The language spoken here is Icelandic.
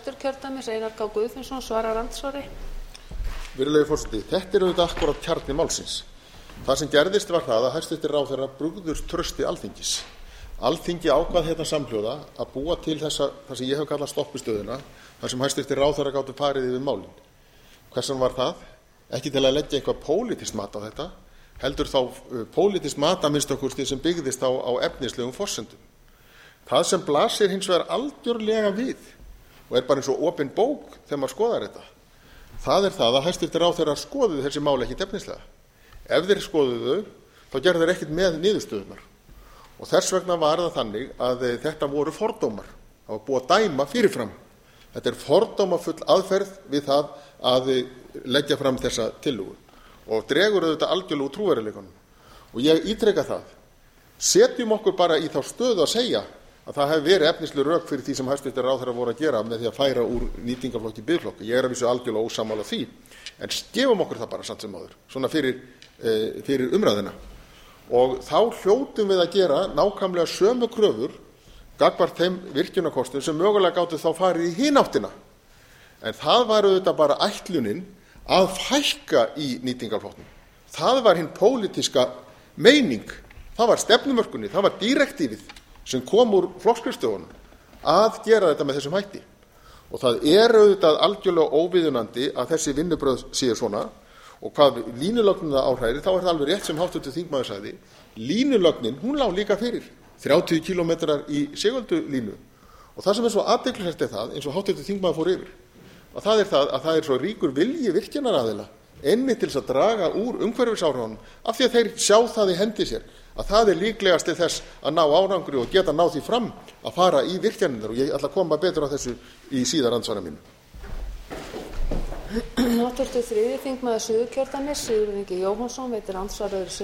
Norðvesturkjördæmis, Einar K. Guðfinnsson, svarar andsvari. Virðulegi forseti, þetta auðvitað akkúrat kjarni málsins. Það sem gerðist var það að hæstvirtir ráðherrar brugðust trausti Alþingis. Alþingi ákvað hérna samhljóða að búa til það sem ég hef kallað stoppistöðuna, þar sem hæstvirtir ráðherrar gátu farið yfir málin. Hversan var það? Ekki til að leggja eitthvað pólitískt mat á þetta, heldur þá pólitískt mat að minnsta kosti sem byggðist á efnislegum forsendum. Það sem blasir hins vegar algjörlega við og bara eins og opin bók þegar maður skoðar þetta, það það að hæstvirtir ráðherrar skoðuðu þessi mál ekkit efnislega. Ef þeir skoðuðu þá gerðu þeir ekkit með niðurstöðurnar. Og þess vegna var það þannig að þetta voru fordómar. Það var búið að dæma fyrirfram. Þetta fordómafull aðferð við það að leggja fram þessa tillögu og dregur auðvitað algjörlega úr trúverðugleikanum. Og ég ítreka það. Setjum okkur bara í þá stöðu að segja að það hefði verið efnisleg rök fyrir því sem hæstvirtir ráðherrar voru að gera með því að færa úr nýtingarflokki í biðflokk. Ég að vísu algjörlega ósammála því. En gefum okkur það bara samt sem áður, svona fyrir umræðina. Og þá hljótum við að gera nákvæmlega sömu kröfur gagnvart þeim virkjunarkostum sem mögulega gátu þá farið í hina áttina. En það var auðvitað bara ætlunin að fækka í nýtingarflokknum. Það var hinn pólitíska meining, það var stefnumörkunni, það var direktífið sem kom úr flokksskrifstofunum að gera þetta með þessum hætti. Og það auðvitað algjörlega óviðunandi að þessi vinnubrögð séu svona. Og hvað línulögnina áhrærir, þá það alveg rétt sem háttvirtur þingmaður sagði, línulögnin, hún lá líka fyrir 30 kilometrar í Sigöldulínu. Og það sem svo athyglisvert það, eins og háttvirtur þingmaður fór yfir, að það svo ríkur vilji virkjunaraðila einmitt til þess að draga úr umhverfisáhrifunum af því að þeir sjá það í hendi sér, að það líklegast til þess að ná árangri og geta náð því fram að fara í virkjanirnar. Og ég ætla að koma betur á þessu í síðar andsvara mínu. Háttvirtur þriðji þingmaður Suðurkjördæmis, Sigurður Ingi Jóhannsson, veitir andsvar öðru sinni.